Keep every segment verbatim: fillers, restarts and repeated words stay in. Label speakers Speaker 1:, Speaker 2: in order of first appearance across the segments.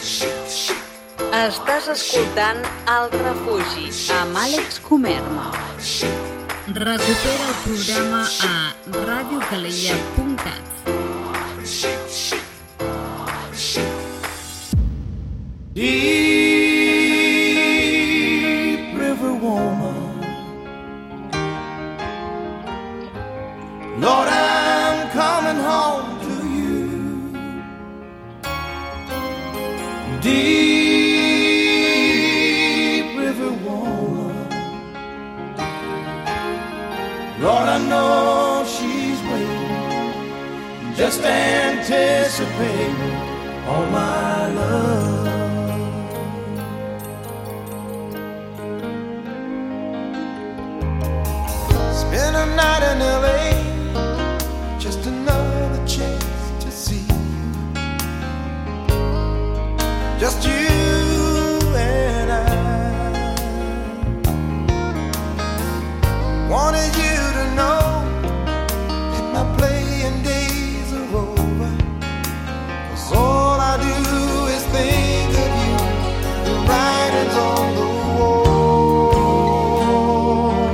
Speaker 1: Estàs escoltant El Refugi amb Àlex Comerma.
Speaker 2: Recupera el programa a radio calella punt cat.
Speaker 3: Deep river woman, Lord, I'm coming home to you. Deep river woman, Lord, I know she's waiting, just anticipating all my love. Spend a night in L A, just another chance to see you. Just you and I. Wanted you to know that my playing days are over, 'cause all I do is think of you, the writing's on the wall.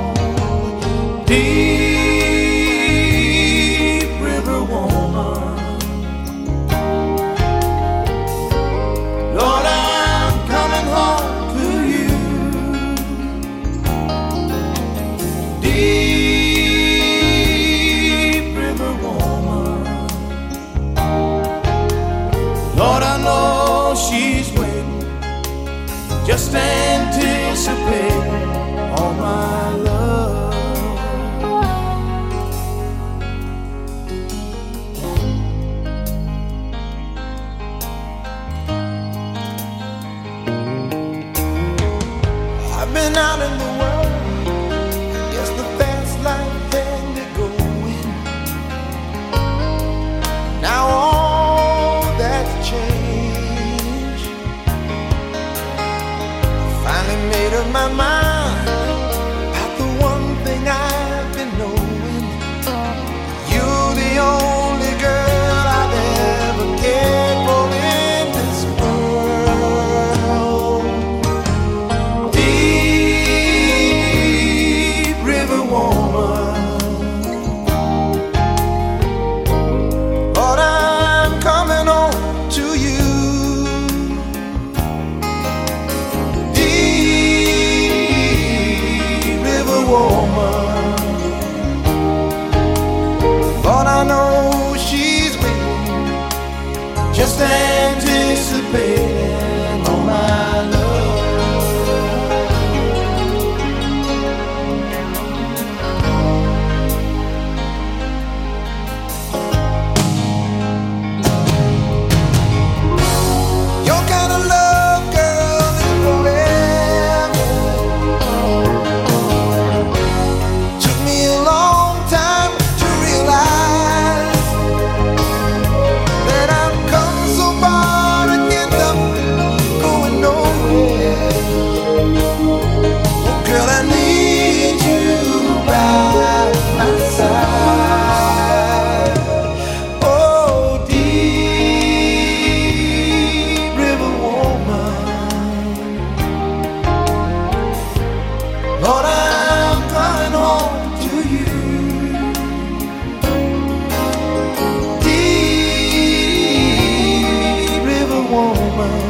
Speaker 3: Deep river woman, Lord, I'm coming home to you. Deep river woman, Lord, I know she's waiting, just anticipating all my love. I've been out in the world, I guess the fast life had me going. Now all that's changed. Finally made up my mind about the one thing I've been knowing. You're the only girl I've ever cared for in this world. Deep river woman, Lord, I'm coming on to you. Deep river woman, Lord, I know she's waiting, just anticipating all my love. Your kind of love, girl, is forever. Took me a long time to realize that I've come so far to end up going nowhere. Oh, girl, I need you by my side. Oh, deep river woman, Lord, I'm coming home to you. Deep river woman,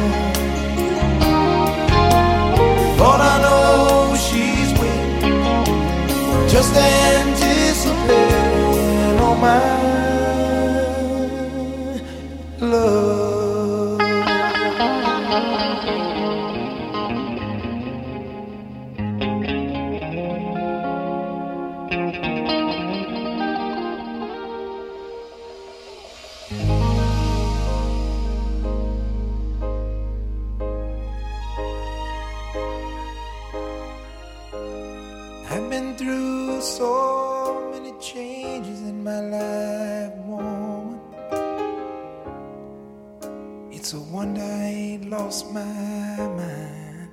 Speaker 3: Lord, I know she's waiting, just anticipating all my love. I've been through so many changes in my life, woman. It's a wonder I ain't lost my mind.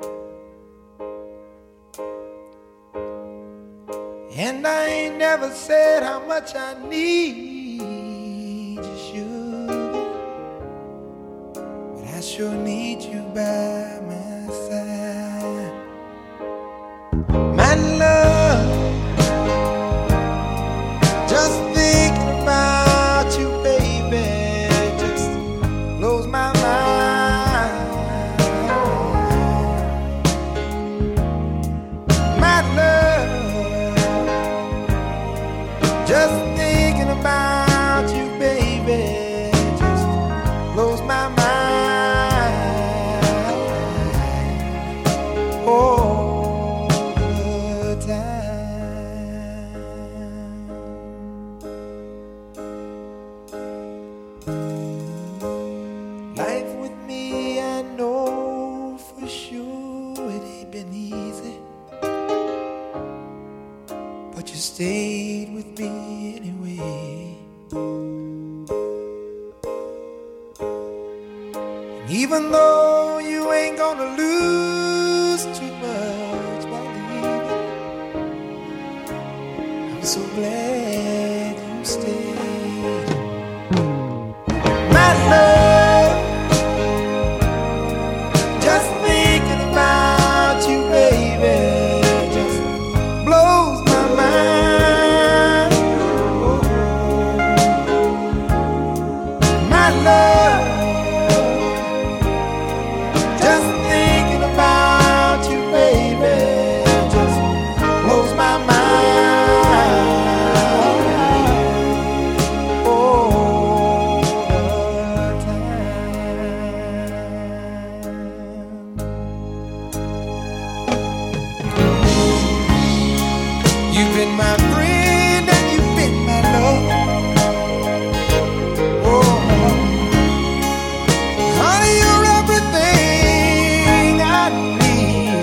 Speaker 3: And I ain't never said how much I need you, sugar. But I sure need you by my side. My love, just thinking about you, baby, just blows my mind. My love, just thinking about you, baby, just blows my mind. All the time. Life with me, I know for sure it ain't been easy, but you stayed with me anyway. And even though you ain't gonna lose too much by leaving, I'm so glad you stayed. My love, just thinking about you, baby, just blows my mind. Oh, my love, just thinking about you, baby, just blows my mind. All the time. You've been my friend and you've been my love. Oh, honey, you're everything I need.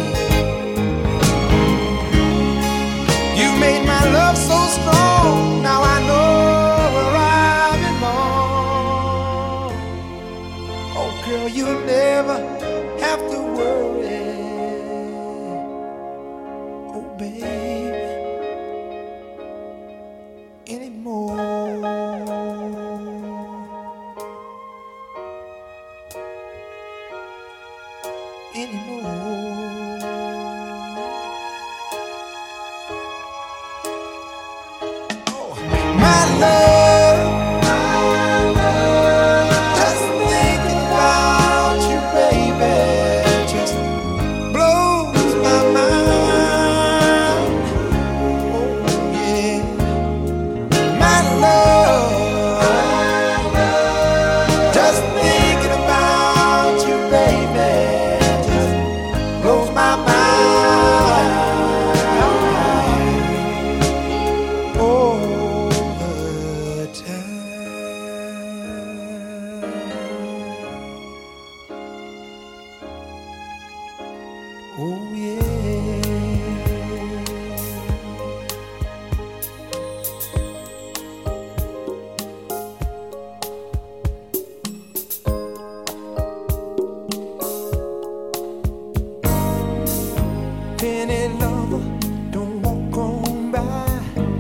Speaker 3: You made my love so strong. Now I know where I belong. Oh, girl, you'll never have to worry. Oh, baby, anymore. Anymore. Oh, my love, my love, just thinking about you, baby, just blows my mind. Oh, yeah. My love, my love, just thinking about you, baby, just blows my mind. All the time. Oh, yeah. Penny lover, don't walk on by.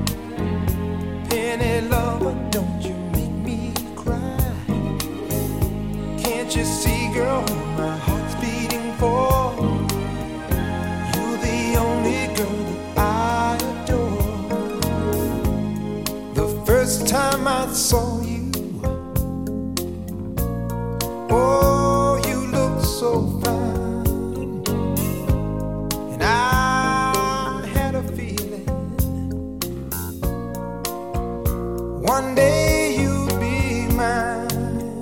Speaker 3: Penny lover, don't you make me cry. Can't you see, girl, who my heart's beating for? You're the only girl that I adore. The first time I saw you, oh, you looked so fine. And I had a feeling one day you'd be mine.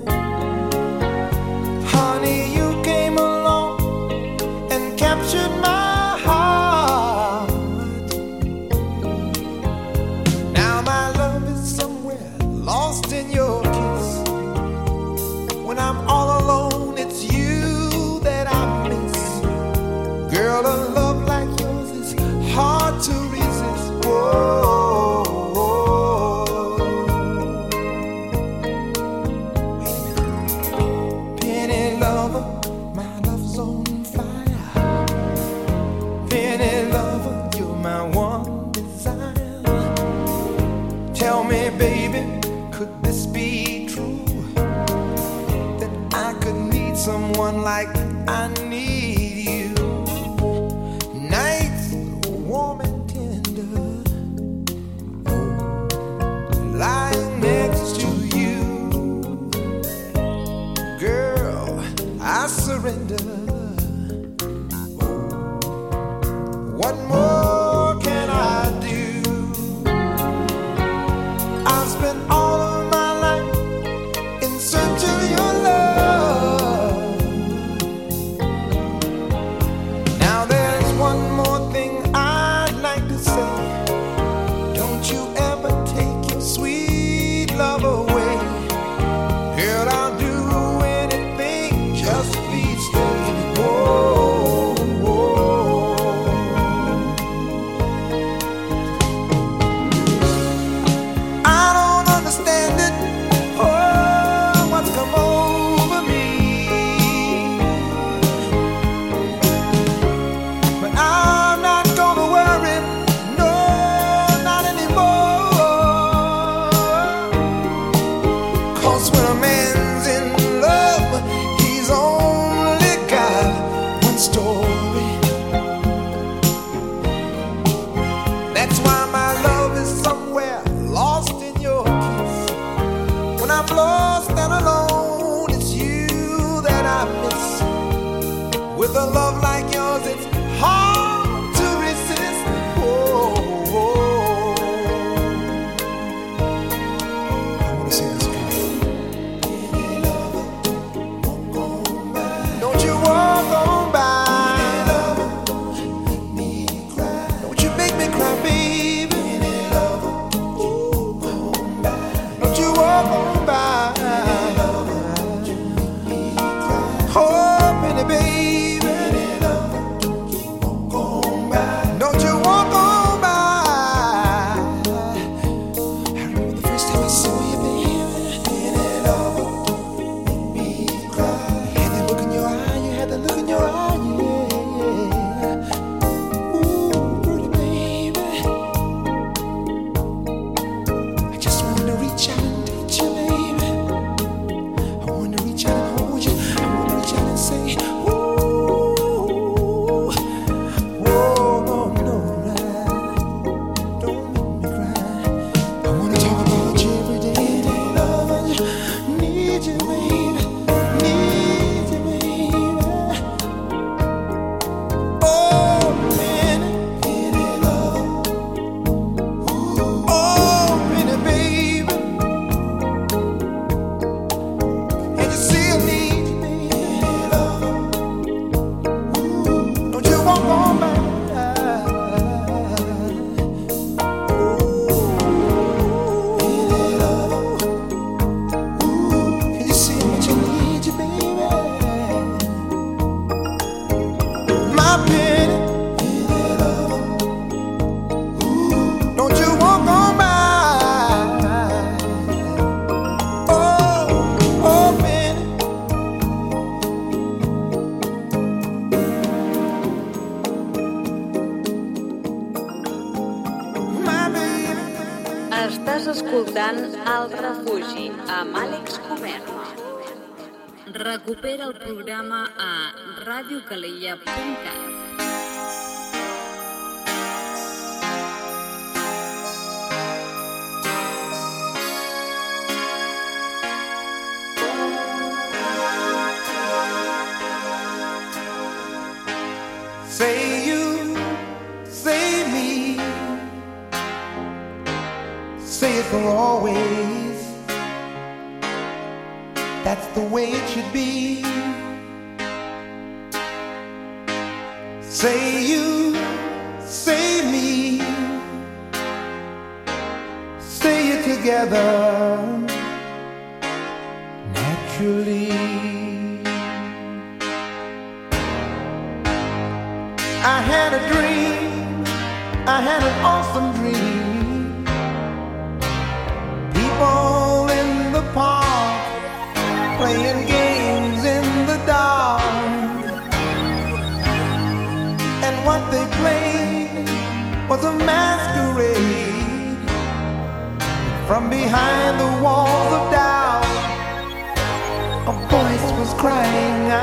Speaker 3: Honey, you came along and captured my heart. Now my love is somewhere lost need someone like I need you. Nights warm and tender, lying next to you. Girl, I surrender. What more can I do? I've spent all of my life in search of your love. Now there's one more thing I'd like to say. Don't you ever take your sweet love away. Girl, I'll do anything, just please stay. Whoa, whoa. I don't understand it, oh, what's come over me. But I'm not gonna worry, no, not anymore. 'Cause when a man's in love, he's only got one story. That's why my love is somewhere lost in your kiss. When I'm lost and alone, it's you that I miss. With a love like yours, it's hard to resist. Whoa, whoa. I wanna say this again. Don't you walk on by. Don't you make me cry, baby. Don't you walk on by. Oh, pretty baby. Don't you walk on by. I remember the first time I saw you, baby. Had that look in your eye, you had that look in your eye, yeah. Ooh, pretty baby. I just wanted to reach out and touch you, baby. I wanted to reach out and hold you. I wanted to reach out and say, ooh, whoa, no, no, right. Don't make me cry. I wanna talk about you every day. Loving you, need you, baby. Need you, baby. Oh, man. Oh, pretty baby. And you see I need you, baby. Don't you walk on by. Can you see how much I need you, baby? My penny. Don't you walk on by. Oh, oh, penny. My baby.
Speaker 1: Estàs escoltant El Refugi amb Àlex Comerma.
Speaker 2: Recupera el programa a radio calella punt cat.
Speaker 3: Say you, say me, say it for always. That's the way it should be. Say you, say me, say it together naturally. I had a dream, I had an awesome dream. People in the park playing games in the dark, and what they played was a masquerade. From behind the walls of doubt, a voice was crying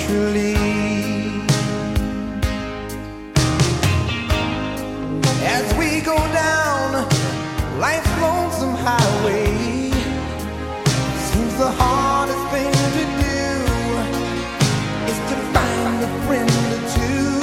Speaker 3: naturally. As we go down life's lonesome highway, seems the hardest thing to do is to find a friend or two.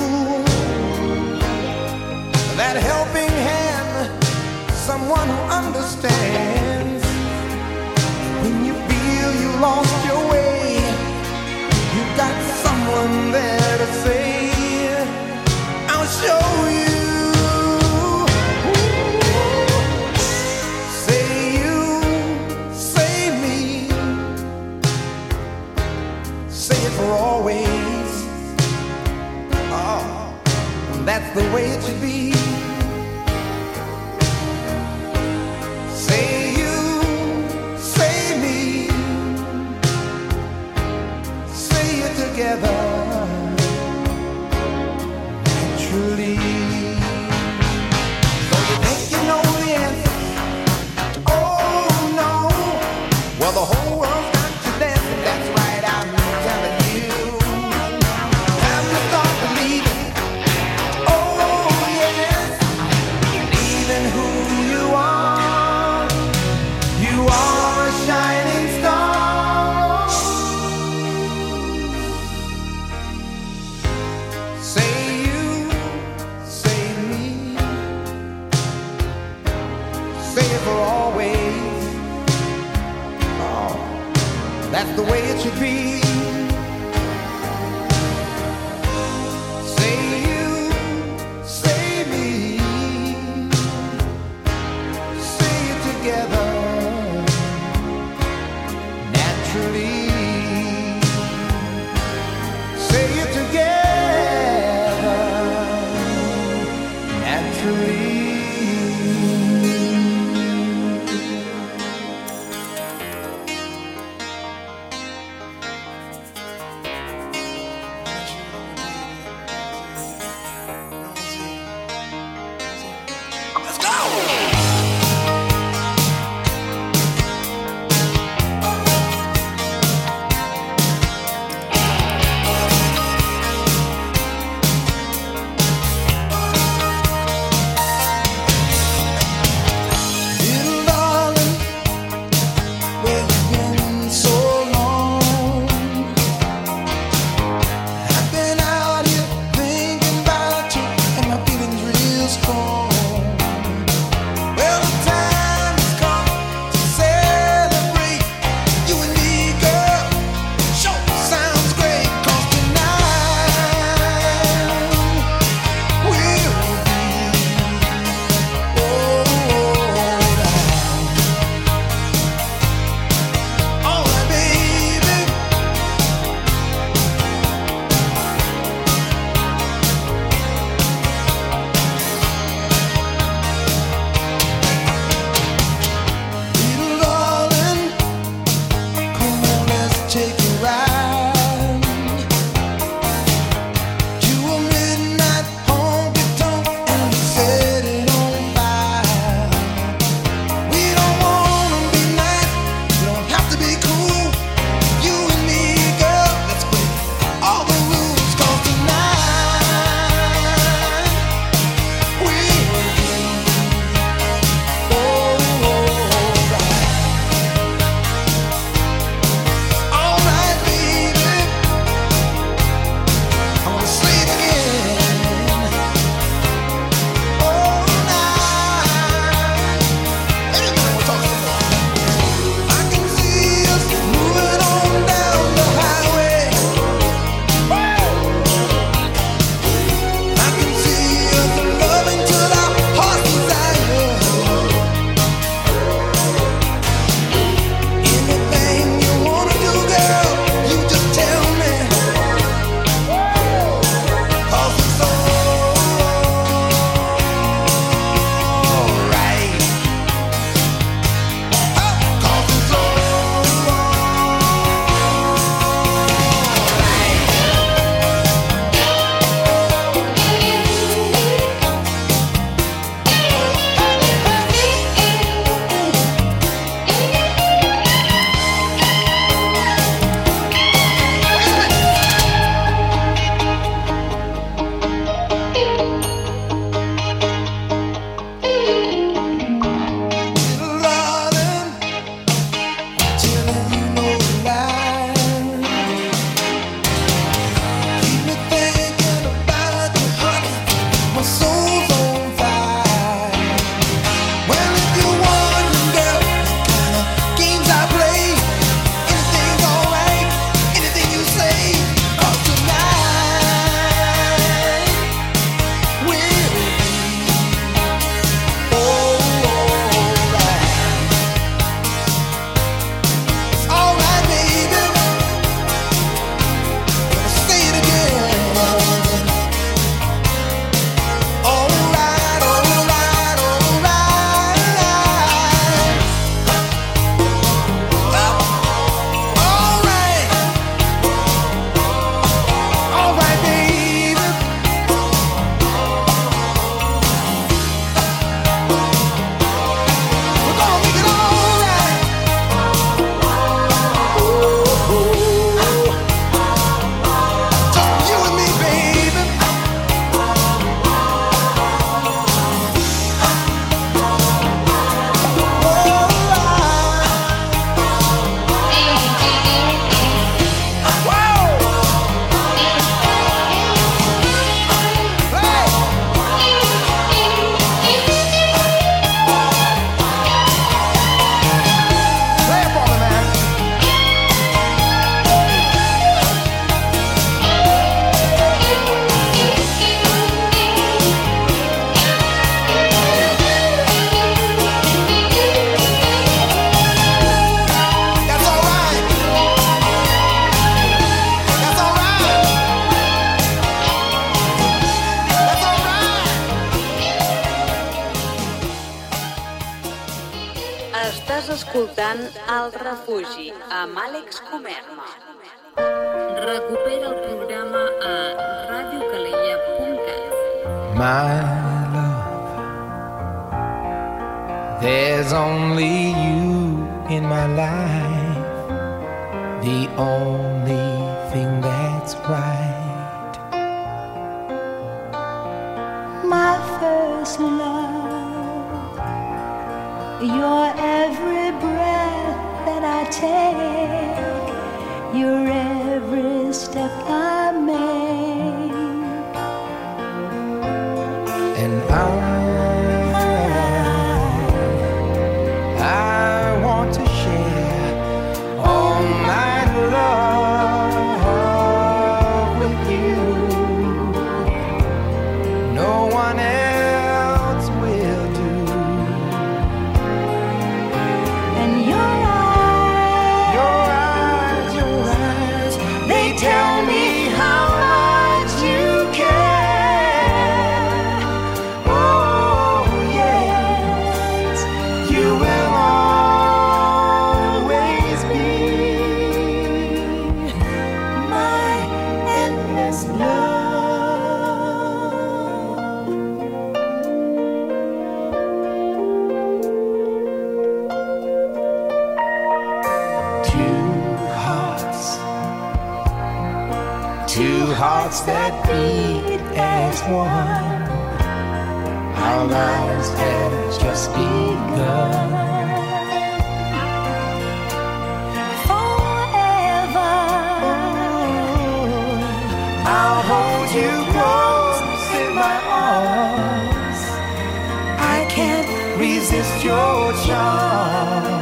Speaker 3: That helping hand, someone who understands. When you feel you lost your way, you got someone there to say, I'll show you. Say you, say me, say it for always. Oh, that's the way it should be. Say you, say me, say it together, naturally. So you think you know the answer? Oh no. Well, the whole world's got to dance, and that's right, I'm telling you. Time to start believing. Oh yes, believe in who you are. You are a shining star. Say you, say me, say it for always. Oh, that's the way it should be. Say you, say me, say it together, naturally. Say it together, naturally. Let's go!
Speaker 1: escoltant El Refugi amb Àlex Comerma.
Speaker 2: Recupera el programa a ràdio calella punt cat.
Speaker 3: My love, there's only you in my life, the only thing that's right.
Speaker 4: My first love, your every breath that I take, your every step I make,
Speaker 3: and I, I want to share all my love with you. No one else will do.
Speaker 4: and your eyes,
Speaker 3: Your eyes, your eyes, they tell me how much you care. Oh, yes, you will always be my endless love. Two hearts, two hearts that beat as one. Our lives have just begun.
Speaker 4: forever.
Speaker 3: I'll hold you close in my arms. I can't resist your charms.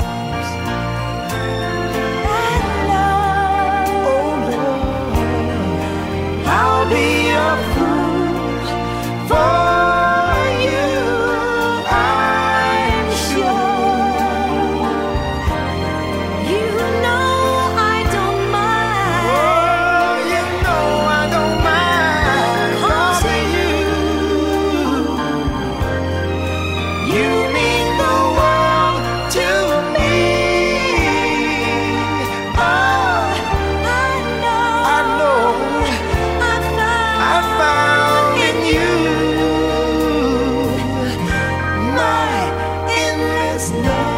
Speaker 4: That love,
Speaker 3: Oh Lord, I'll be a fool for you. I'm sure.
Speaker 4: you know I don't mind.
Speaker 3: Oh, you know I don't mind causing you. You mean the world to me. Oh,
Speaker 4: I know,
Speaker 3: I know
Speaker 4: I found,
Speaker 3: I found in you my endless love.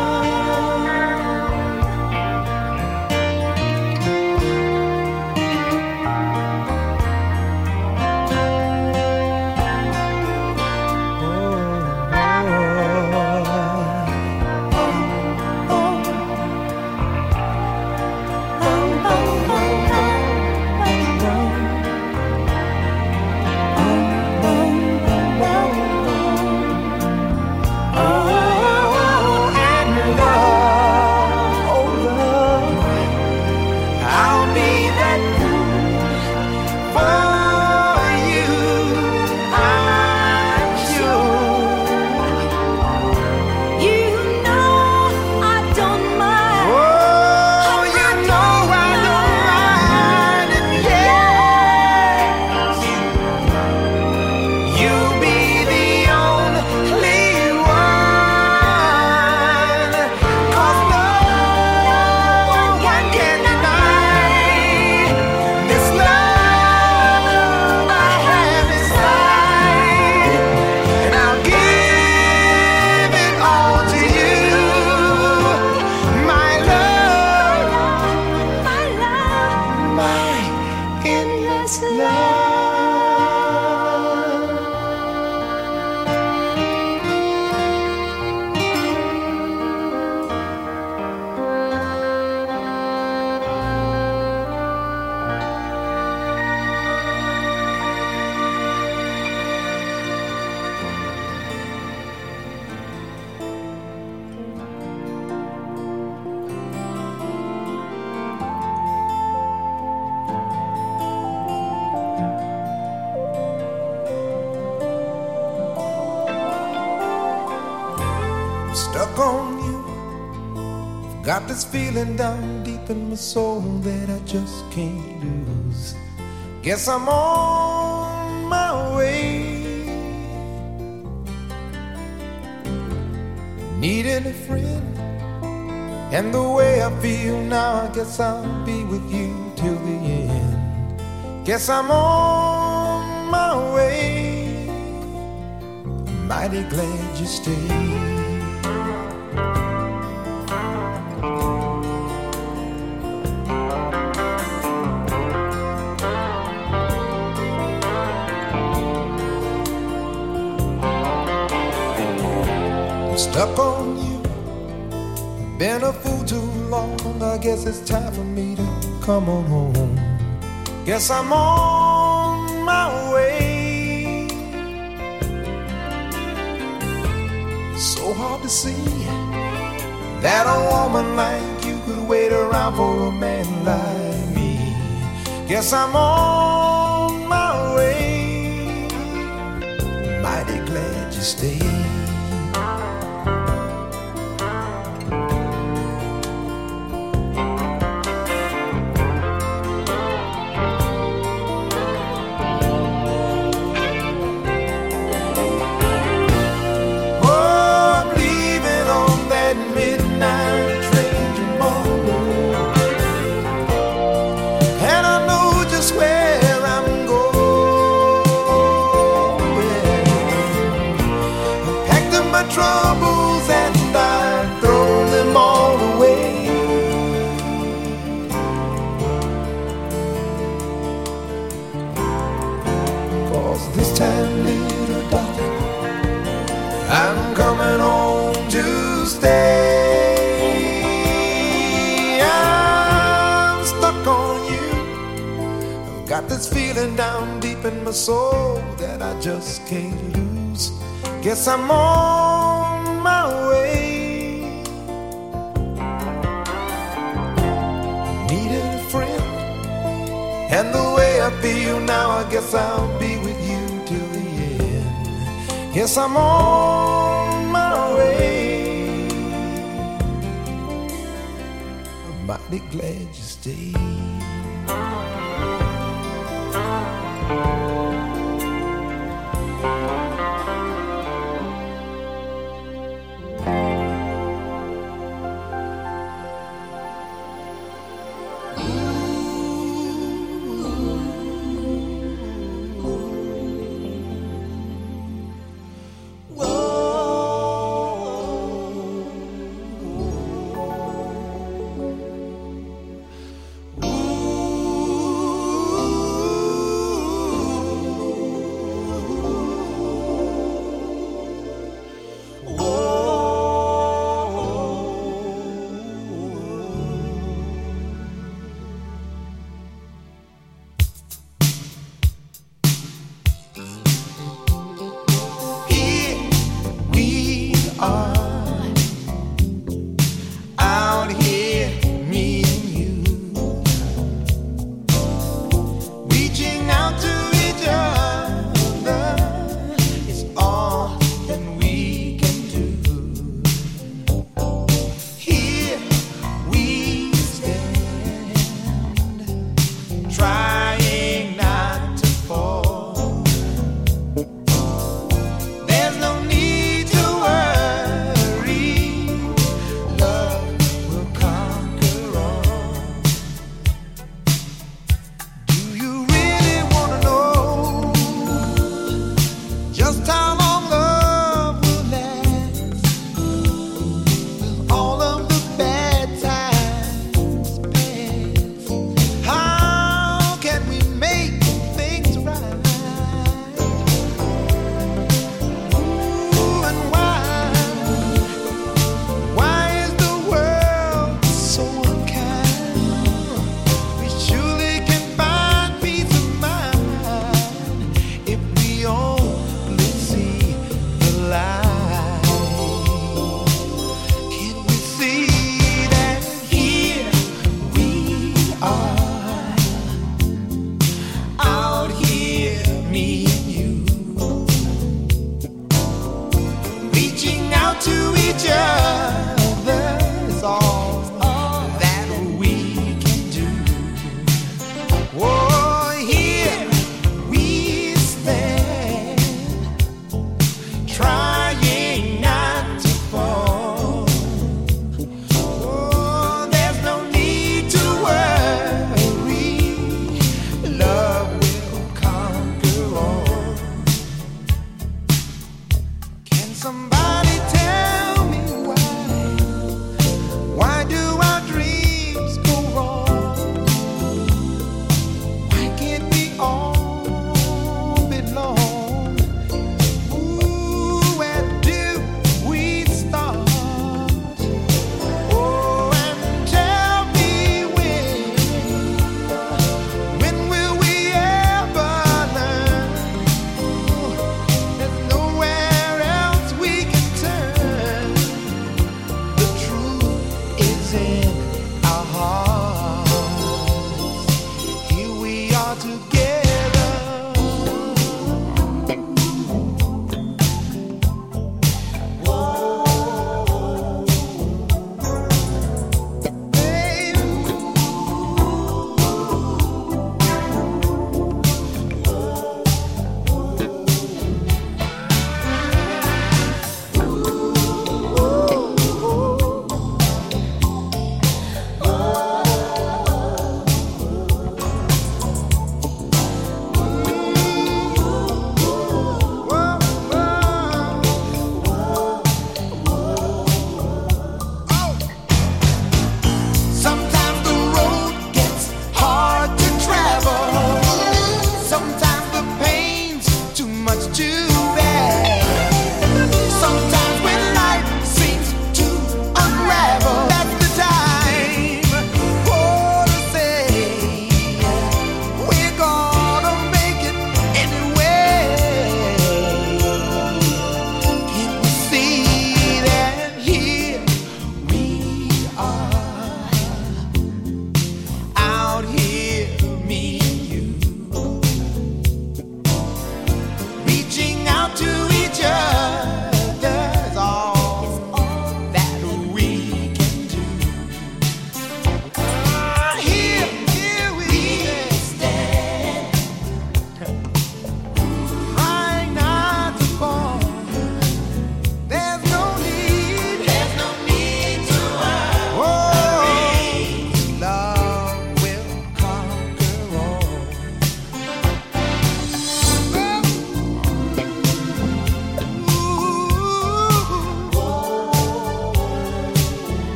Speaker 3: Oh, and love, oh love, I'll be that fool for you. I'm sure.
Speaker 4: you know I don't mind.
Speaker 3: Oh, you know I don't mind, and yes, you'll be the only one. 'Cause no one can deny this love I have inside, and I'll give it all to you, my love,
Speaker 4: My love,
Speaker 3: my endless love. Stuck on you. Got this feeling down deep in my soul that I just can't lose. Guess I'm on my way. Needing a friend And the way I feel now, I guess I'll be with you till the end. Guess I'm on my way. Mighty glad you stayed. Stuck on you, been a fool too long. I guess it's time for me to come on home. Guess I'm on my way. So hard to see that a woman like you could wait around for a man like me. Guess I'm on my way. Mighty glad you stayed. Troubles and I throw them all away. Cause this time, little darling, I'm coming home to stay. I'm stuck on you. I've got this feeling down deep in my soul that I just can't lose. Guess I'm on my way. Needed a friend, and the way I feel now, I guess I'll be with you till the end. Yes, I'm on my way. I'm mighty glad you stayed.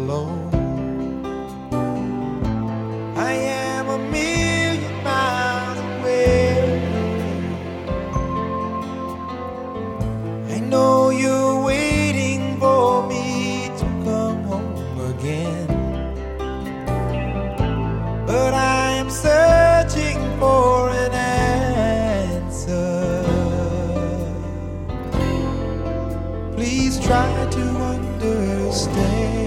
Speaker 3: alone. I am a million miles away. I know you're waiting for me to come home again, but I am searching for an answer. Please try to understand.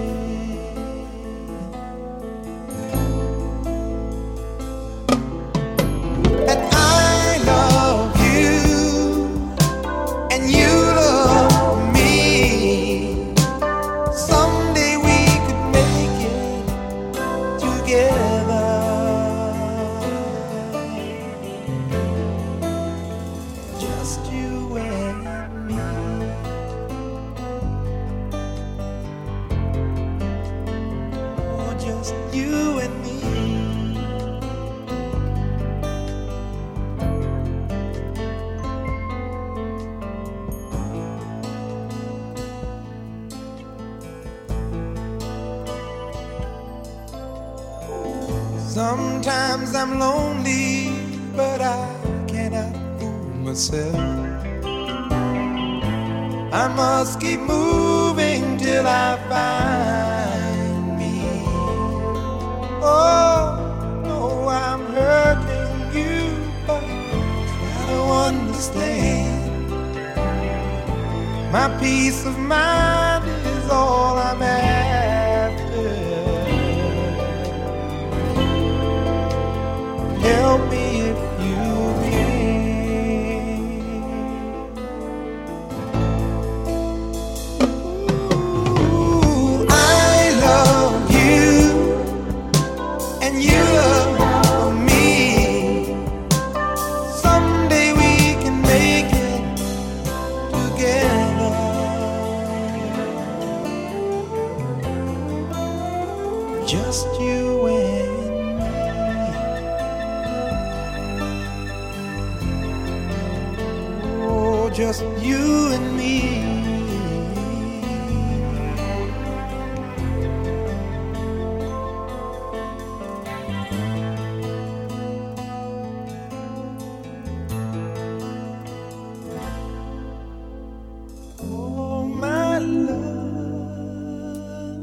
Speaker 3: Sometimes I'm lonely, but I cannot fool myself. I must keep moving till I find me. Oh, no, I'm hurting you, but try to understand. My peace of mind is all I'm after. Help me if you can. Ooh, I love you, and you love me. Someday we can make it together. Just you and just you and me. Oh, my love,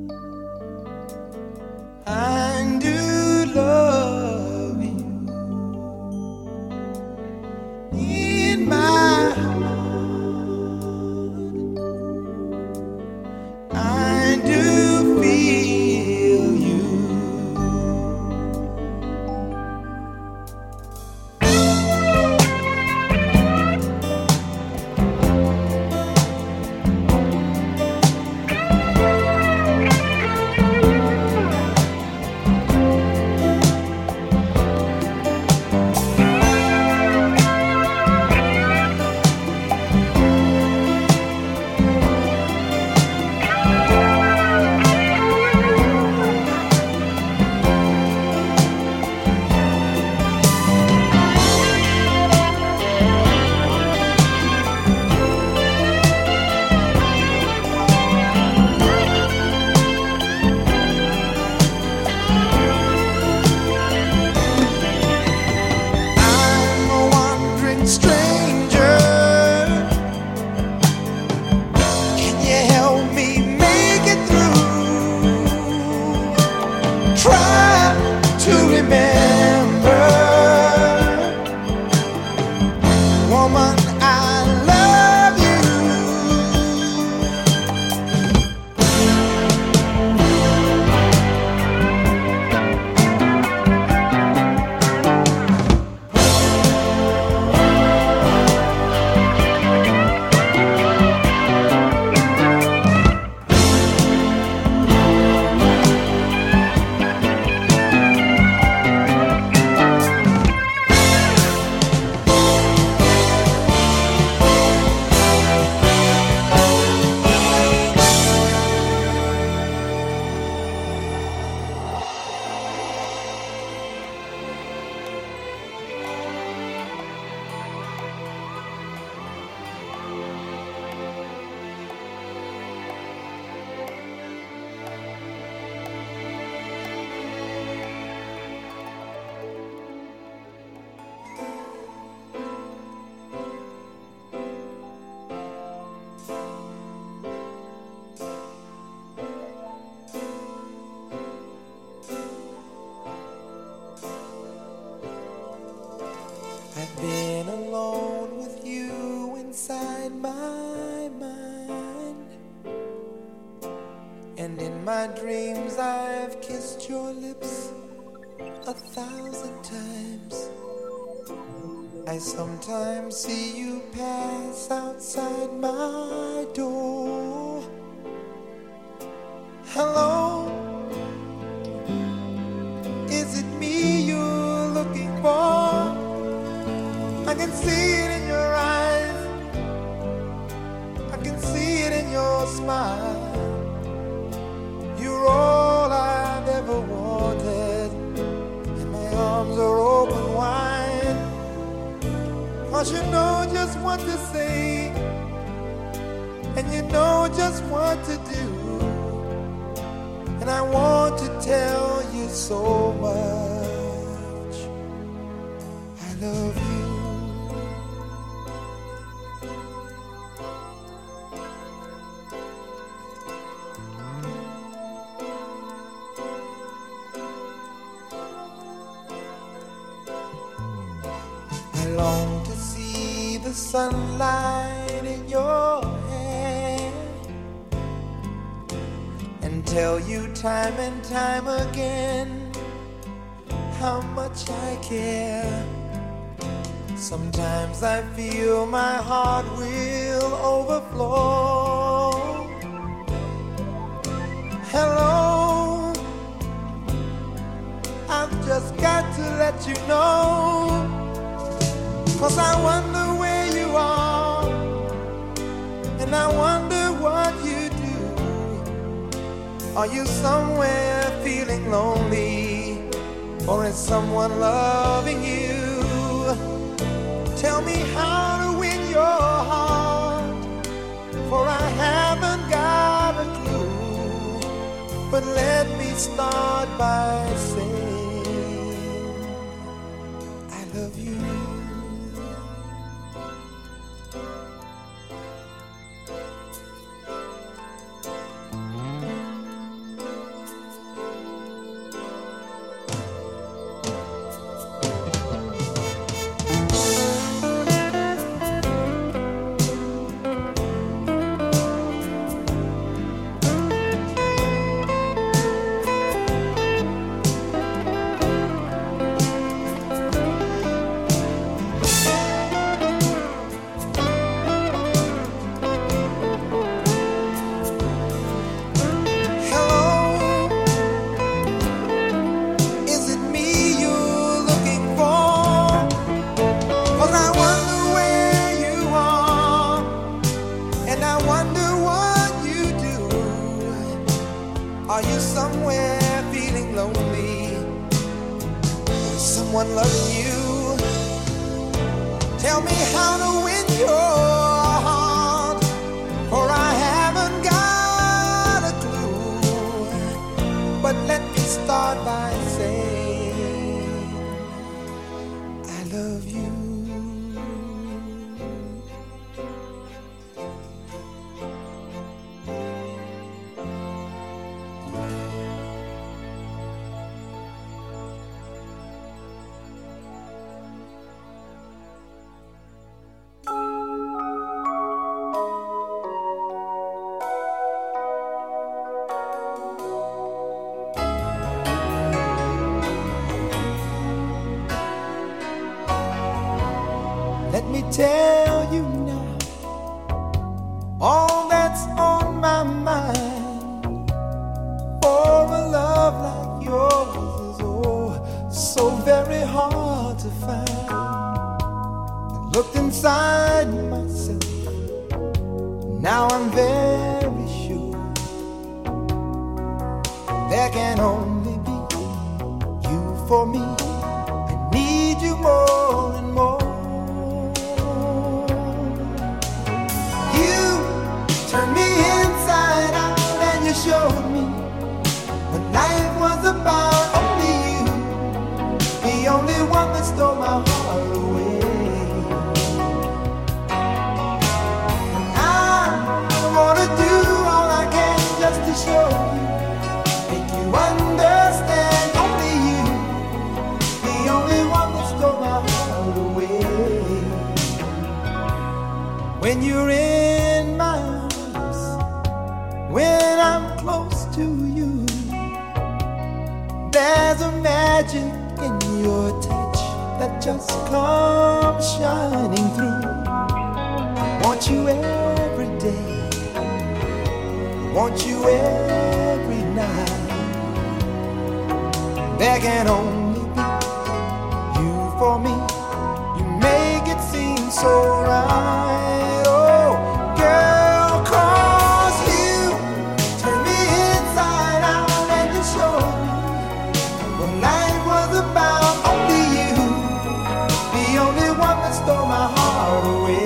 Speaker 3: I do love you. In my And in my dreams I've kissed your lips a thousand times. I sometimes see you pass outside my door. Hello, is it me you're looking for? I can see it in your eyes, I can see it in your smile. You're all I've ever wanted, and my arms are open wide. 'Cause you know just what to say, and you know just what to do. And I want to tell you so much. I love you. I long to see the sunlight in your hair and tell you time and time again how much I care. Sometimes I feel my heart will overflow. Hello, I've just got to let you know, 'cause I wonder where you are, and I wonder what you do. Are you somewhere feeling lonely, or is someone loving you? Tell me how to win your heart, for I haven't got a clue. But let me start by saying I love you. Are you somewhere feeling lonely? Is someone loving you? Tell me how to win your heart, for I haven't got a clue. But let me start by saying I love you. Let me tell you now all that's on my mind. For a love like yours is oh so very hard to find. I looked inside myself, now I'm very sure there can only be you for me. I need you more and more. Turn me inside out and you showed me what life was about. Only you, the only one that stole my heart away. And I wanna do all I can just to show you, make you understand. Only you, the only one that stole my heart away. When you're in my, when I'm close to magic in your touch that just comes shining through. Want you every day, want you every night. There can only be you for me. You make it seem so right. Oh, girl, 'cause you turn me inside out and you show me what life was about. Only you, the only one that stole my heart away.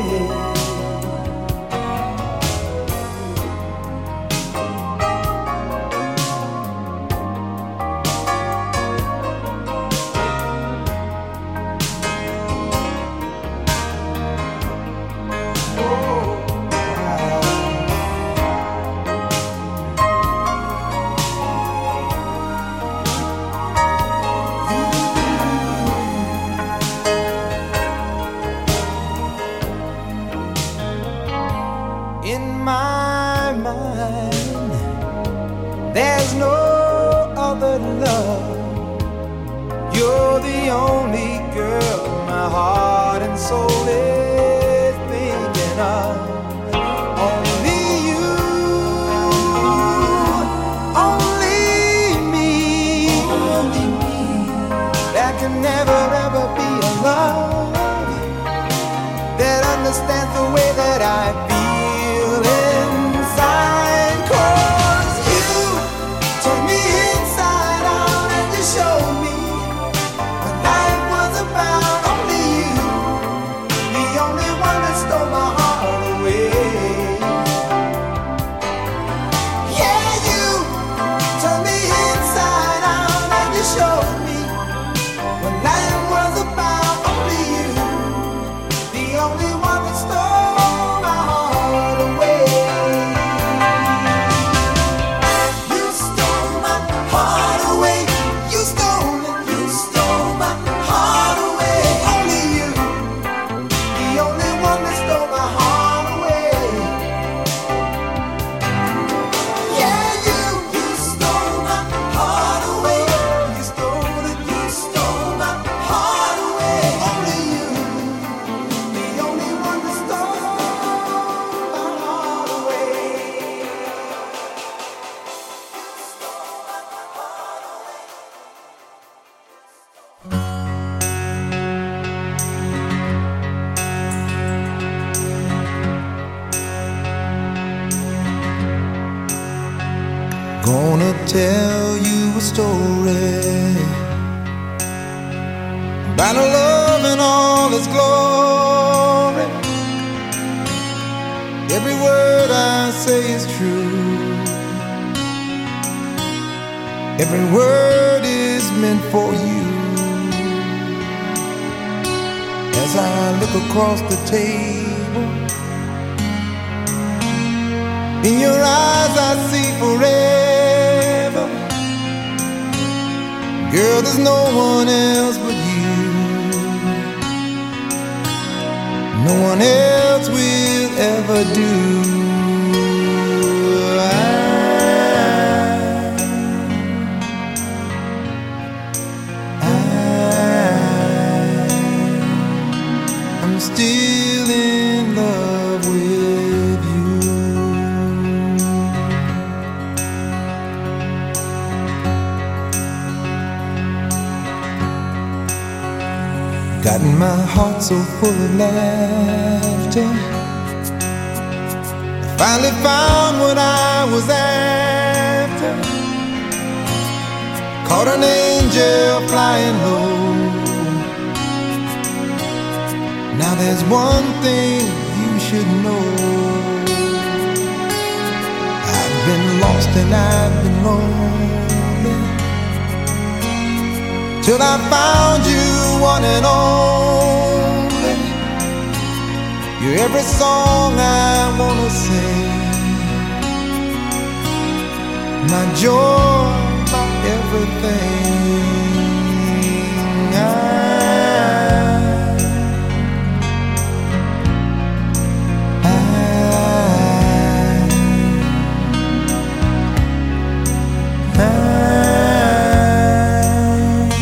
Speaker 3: In my mind, there's no other love. You're the only girl my heart and soul is thinking of. Only you, only me, only me. There can never ever be a love that understands the way that I feel inside. 'Cause you turn me inside out and you show me what life was about. Only you, the only one that stole my heart away. Yeah, you turn me inside out and you show me what life was about. Only you, the only one that stole my heart away. You stole my heart away. You stole it. You stole my heart away. Only you, the only one that stole my heart away. Yeah, you, you stole my heart away. You stole it. You stole my heart away. Only you, the only one that stole my heart away. Gonna tell you a story about a love in all its glory. Every word I say is true. Every word is meant for you. As I look across the table, in your eyes I see forever. Girl, there's no one else but you. No one else will ever do. I, I, I'm still in love with you. Gotten my heart so full of laughter. I finally found what I was after. Caught an angel flying low. Now there's one thing you should know. I've been lost and I've been lonely, till I found you, one and only. You're every song I wanna sing, my joy, my everything. I I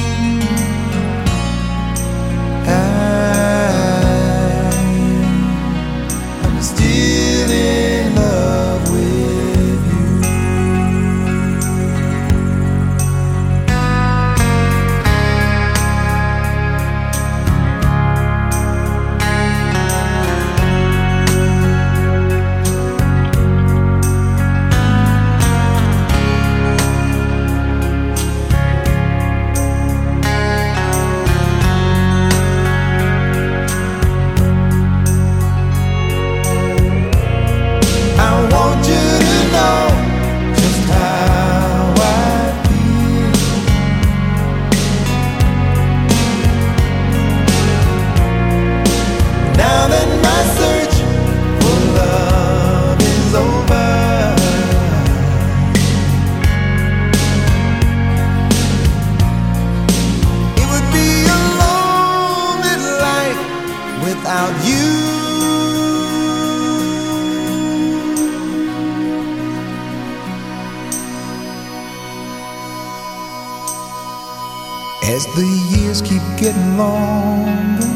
Speaker 3: As the years keep getting longer,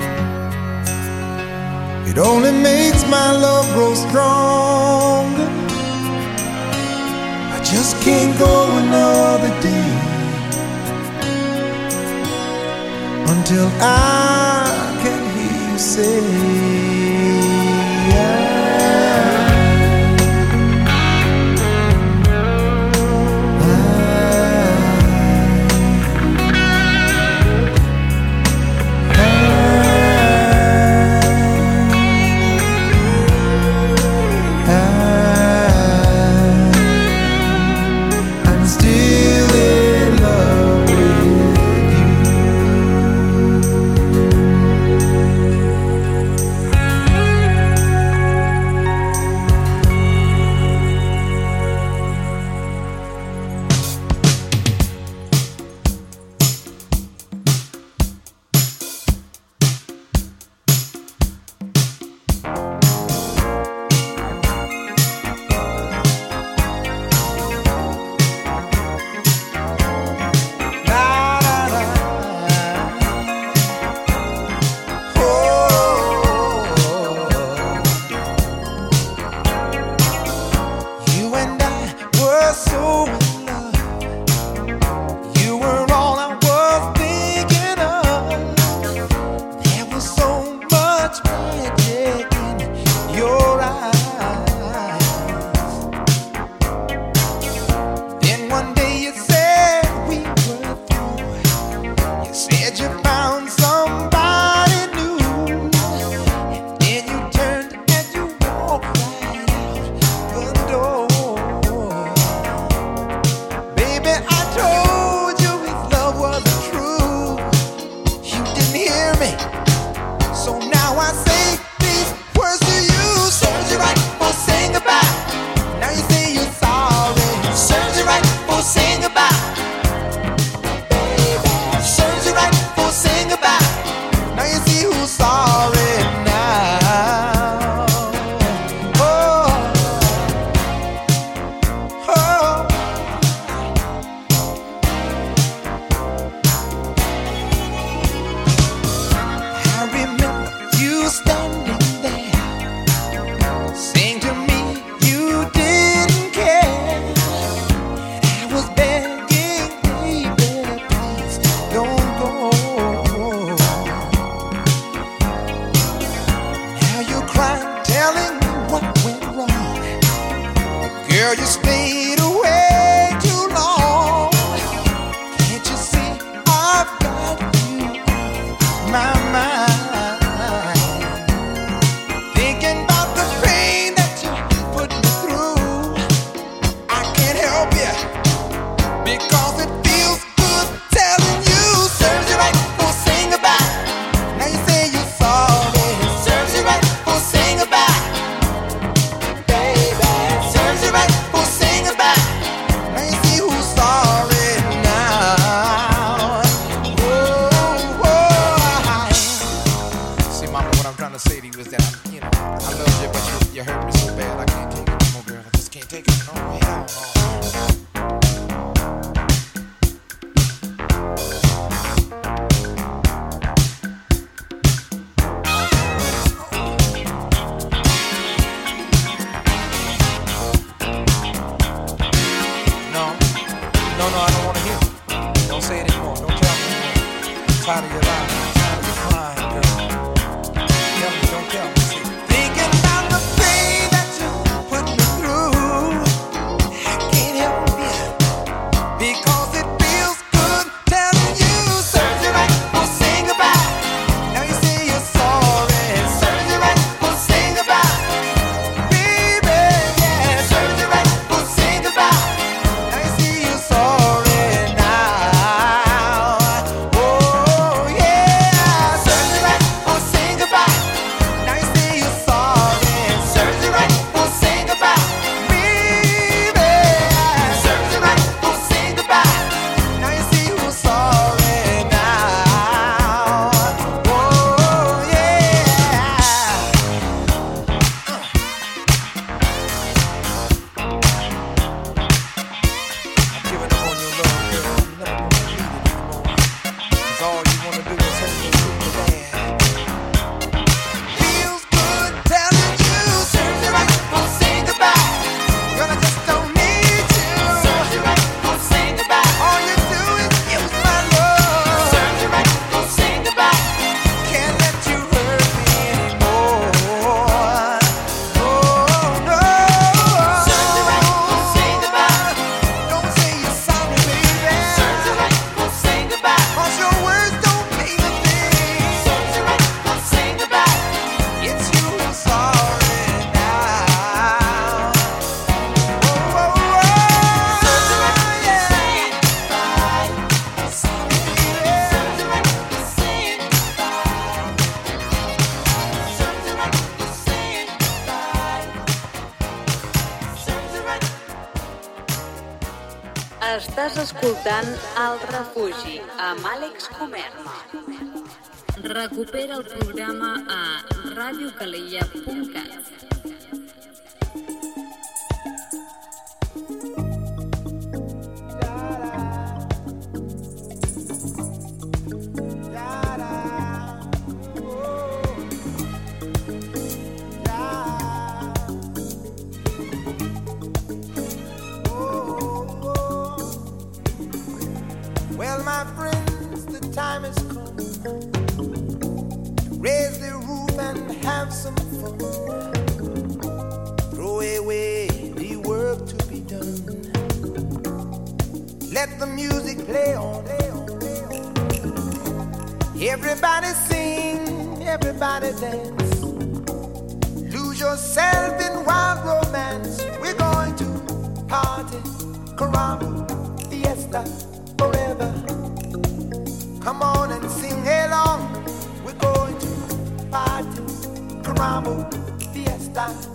Speaker 3: it only makes my love grow stronger. I just can't go another day until I can hear you say oh yeah.
Speaker 1: Estàs escoltant El Refugi amb Àlex Comerma.
Speaker 2: Recupera el programa a ràdio calella punt cat.
Speaker 3: Well, my friends, the time has come. Raise the roof and have some fun. Throw away the work to be done. Let the music play on. Everybody sing, everybody dance. Lose yourself in wild romance. We're going to party, caramba, fiesta, forever. Come on and sing along. We're going to party, caramba, fiesta.